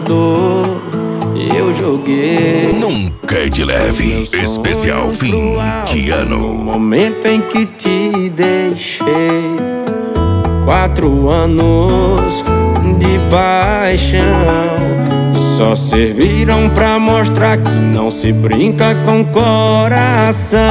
Salvador eu joguei. Nunca é de leve. Especial fim de ano. No momento em que te deixei, 4 anos de paixão só serviram pra mostrar que não se brinca com coração.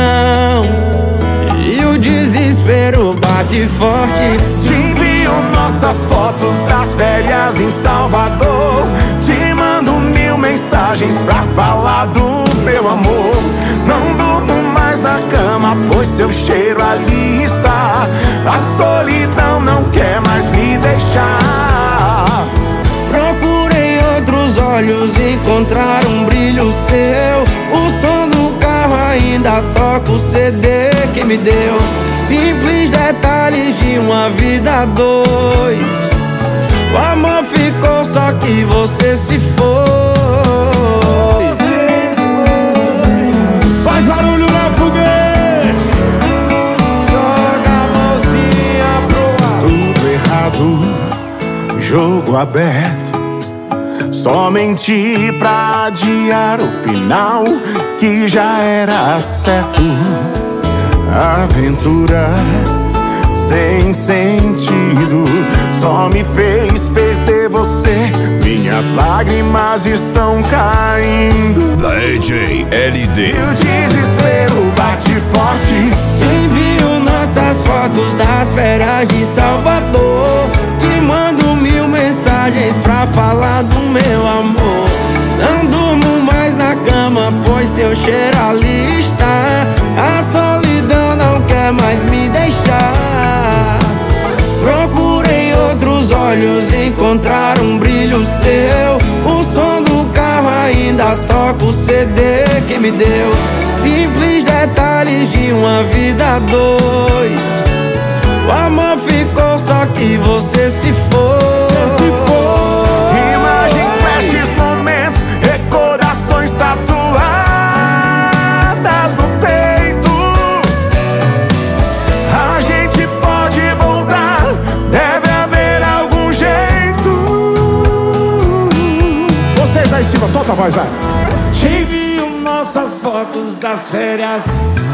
E o desespero bate forte. Te envio nossas fotos das férias em Salvador. Te mando 1000 mensagens pra falar do meu amor. Não durmo mais na cama, pois seu cheiro ali está. A solidão não quer mais me deixar. Procurei outros olhos, encontrar um brilho seu. O som do carro ainda toca o CD que me deu. Simples detalhes de uma vida a dois. O amor ficou, só que você se foi. Faz barulho na foguete. Joga a mãozinha pro ar. Tudo errado, jogo aberto. Só menti pra adiar o final que já era certo. Aventura sem sentido só me fez perder você. Minhas lágrimas estão caindo. DJ LD. E o desespero bate forte. Te envio nossas fotos das férias de Salvador. Te mando 1000 mensagens pra falar do meu amor. Não durmo mais na cama, pois seu cheiro ali está. A solidão não quer mais me deixar. Procurei outros olhos, encontrar um brilho seu. O som do carro ainda toca o CD que me deu. Simples detalhes de uma vida a dois. O amor ficou, só que você se foi. Imagens, flashes, momentos, recordações tatuadas no peito. A gente pode voltar, deve haver algum jeito. Vocês aí, Silva, solta a voz, vai. Te envio nossas fotos das férias.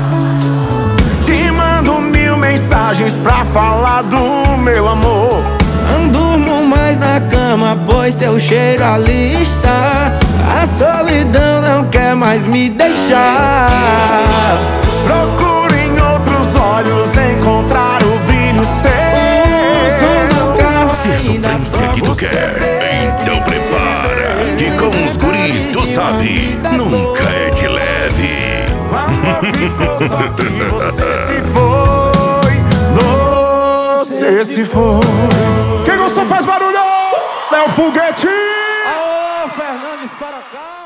Te mando 1000 mensagens pra falar do meu amor. Não durmo mais na cama, pois seu cheiro ali está. A solidão não quer mais me deixar. Procuro em outros olhos encontrar o brilho seu. O som do carro Se é sofrência que tu quer, então prepara, que com os guri tu sabe, nunca é de leve. Ficou, só que você se foi. Você se foi. Quem gostou faz barulho. Léo Foguete. Aô, Fernando de Sorocaba.